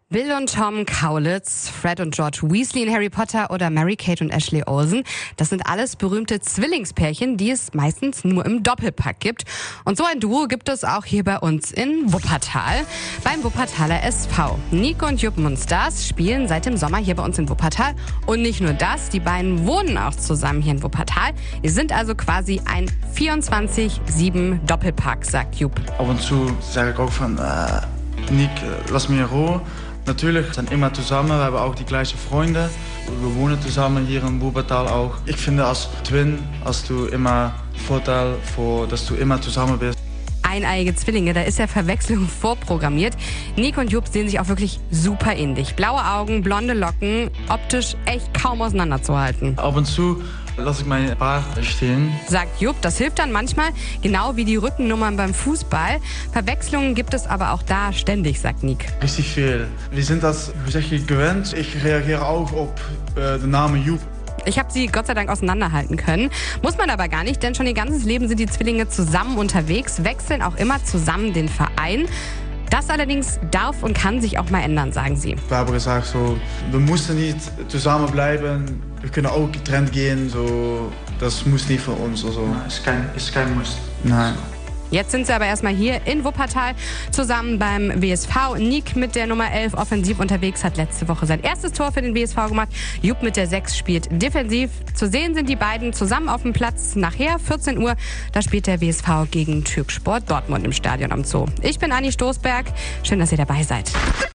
Bill und Tom Kaulitz, Fred und George Weasley in Harry Potter oder Mary-Kate und Ashley Olsen. Das sind alles berühmte Zwillingspärchen, die es meistens nur im Doppelpack gibt. Und so ein Duo gibt es auch hier bei uns in Wuppertal, beim Wuppertaler SV. Nico und Jupp Munsters spielen seit dem Sommer hier bei uns in Wuppertal. Und nicht nur das, die beiden wohnen auch zusammen hier in Wuppertal. Die sind also quasi ein 24/7 Doppelpack, sagt Jupp. Ab und zu sage ich auch von, Nick, lass mich in Ruhe. Natürlich sind immer zusammen, wir haben auch die gleichen Freunde. Wir wohnen zusammen hier in Wuppertal auch. Ich finde, als Twin hast du immer Vorteil, dass du immer zusammen bist. Eineiige Zwillinge, da ist ja Verwechslung vorprogrammiert. Nico und Jupp sehen sich auch wirklich super ähnlich. Blaue Augen, blonde Locken, optisch echt kaum auseinanderzuhalten. Ab und zu lasse ich mein Paar stehen. Sagt Jupp, das hilft dann manchmal, genau wie die Rückennummern beim Fußball. Verwechslungen gibt es aber auch da ständig, sagt Nick. Richtig viel. Wir sind das tatsächlich gewöhnt. Ich reagiere auch auf den Namen Jupp. Ich habe sie Gott sei Dank auseinanderhalten können. Muss man aber gar nicht, denn schon ihr ganzes Leben sind die Zwillinge zusammen unterwegs, wechseln auch immer zusammen den Verein. Das allerdings darf und kann sich auch mal ändern, sagen sie. Wir haben gesagt, so, wir müssen nicht zusammenbleiben, wir können auch getrennt gehen, so, das muss nicht für uns. Also. Ist kein Muss. Nein. Jetzt sind sie aber erstmal hier in Wuppertal zusammen beim WSV. Nick mit der Nummer 11 offensiv unterwegs, hat letzte Woche sein erstes Tor für den WSV gemacht. Jupp mit der 6 spielt defensiv. Zu sehen sind die beiden zusammen auf dem Platz. Nachher 14 Uhr, da spielt der WSV gegen Türksport Dortmund im Stadion am Zoo. Ich bin Anni Stoßberg. Schön, dass ihr dabei seid.